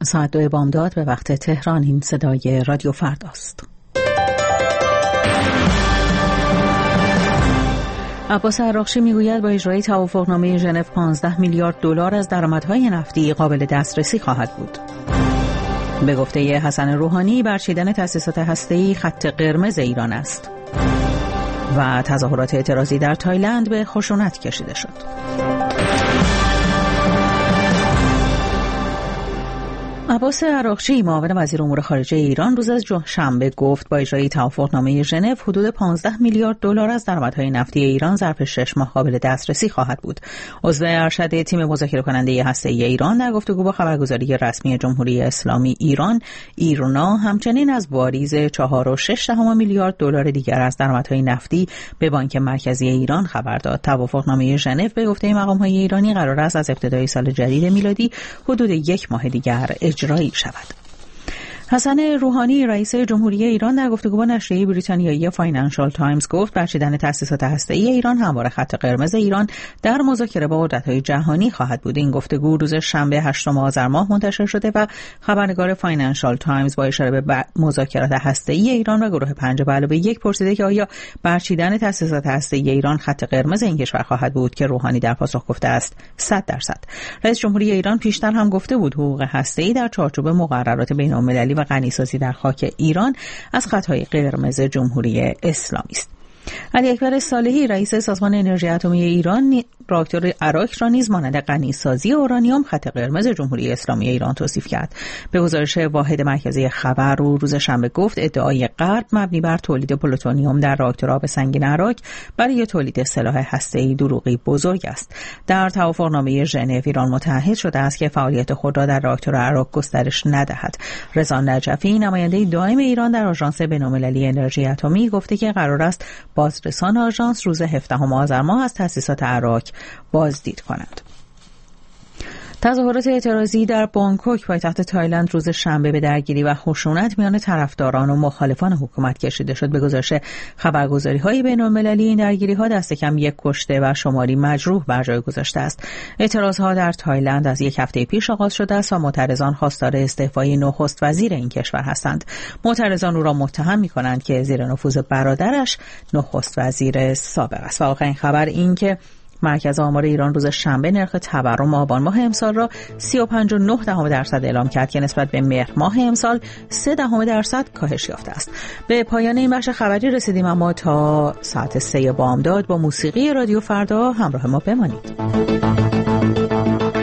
ساعت 2 بامداد به وقت تهران. این صدای رادیو فرداست. عباس عراقچی میگوید با اجرای توافقنامه ژنو 15 میلیارد دلار از درآمدهای نفتی قابل دسترسی خواهد بود. به گفته حسن روحانی برچیدن تأسیسات هسته‌ای خط قرمز ایران است. و تظاهرات اعتراضی در تایلند به خشونت کشیده شد. عباس عراقچی معاون وزیر امور خارجه ایران روز شنبه گفت با اجرای توافقنامه ژنو حدود 15 میلیارد دلار از درآمدهای نفتی ایران ظرف 6 ماه قابل دسترسی خواهد بود. عضو ارشد تیم مذاکره کننده هسته‌ای ایران در گفتگو با خبرگزاری رسمی جمهوری اسلامی ایران ایرنا همچنین از واریز 4.6 میلیارد دلار دیگر از درآمدهای نفتی به بانک مرکزی ایران خبر داد. توافقنامه ژنو به گفته مقام‌های ایرانی قرار است از ابتدای سال جدید میلادی حدود 1 ماه دیگر اجرایی شود. حسن روحانی رئیس جمهوری ایران در گفتگو با نشریه بریتانیایی فاینانشال تایمز گفت برچیدن تأسیسات هسته‌ای ایران همواره خط قرمز ایران در مذاکره با قدرت‌های جهانی خواهد بود. این گفتگو روز شنبه 8 آذر ماه منتشر شده و خبرنگار فاینانشال تایمز با اشاره به مذاکرات هسته‌ای ایران و گروه 5+1 پرسیده که آیا برچیدن تأسیسات هسته‌ای ایران خط قرمز این کشور خواهد بود که روحانی در پاسخ گفته است 100%. رئیس جمهوری ایران پیشتر هم گفته بود حقوق هسته‌ای در چارچوب مقررات بین‌المللی و غنیسازی در خاک ایران از خطهای قرمز جمهوری اسلامی است. علی اکبر صالحی رئیس سازمان انرژی اتمی ایران راکتور اراک را نیز مانند غنیسازی اورانیوم خط قرمز جمهوری اسلامی ایران توصیف کرد. به گزارش واحد مرکزی خبر روز شنبه گفت ادعای غرب مبنی بر تولید پلوتونیوم در راکتور آب سنگین اراک برای تولید سلاح هسته‌ای دروغی بزرگ است. در توافقنامه ژنو ایران متعهد شده است که فعالیت خود را در راکتور اراک گسترش ندهد. رضا نجفی نماینده دائم ایران در آژانس بین‌المللی انرژی اتمی گفته که قرار است بازرسان آژانس روز 17 آذر ماه از تأسیسات اراک بازدید کنند. تظاهرات اعتراضی در بانکوک پایتخت تایلند روز شنبه به درگیری و خشونت میان طرفداران و مخالفان حکومت کشیده شد. به گزارش خبرگزاری‌های بین‌المللی این درگیری‌ها دست کم 1 کشته و شماری مجروح بر جای گذاشته است. اعتراضها در تایلند از 1 هفته پیش آغاز شده است و معترضان خواستار استعفای نخست وزیر این کشور هستند. معترضان او را متهم می‌کنند که زیر نفوذ برادرش نخست وزیر سابق است. و آخرین خبر این که مرکز آمار ایران روز شنبه نرخ تورم آبان ماه امسال را 35.9% اعلام کرد که نسبت به مهر ماه امسال 0.3% کاهش یافته است. به پایان این بخش خبری رسیدیم، اما تا ساعت 3 بامداد با موسیقی رادیو فردا همراه ما بمانید.